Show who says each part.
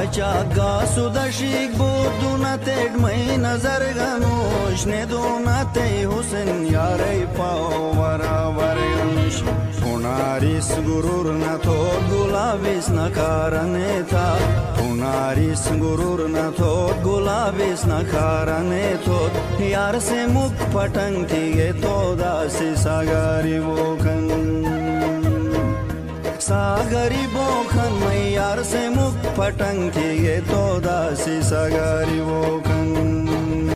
Speaker 1: चागा सुदशिक बुदुना तेड मई नजर गनुश ने दोनाते हुसन यारे पाओ वरावर गनुश पुनारिस गुरुर न थो गुलाबिस नकारने था पुनारिस गुरुर न थो गुलाबिस नकारने थो यार से मुख पटंग थी गे तो दासी सागारी बोखन सागरी बोखन मैयार से मुख पटंग थी गे तो दासी सागरी बोखन।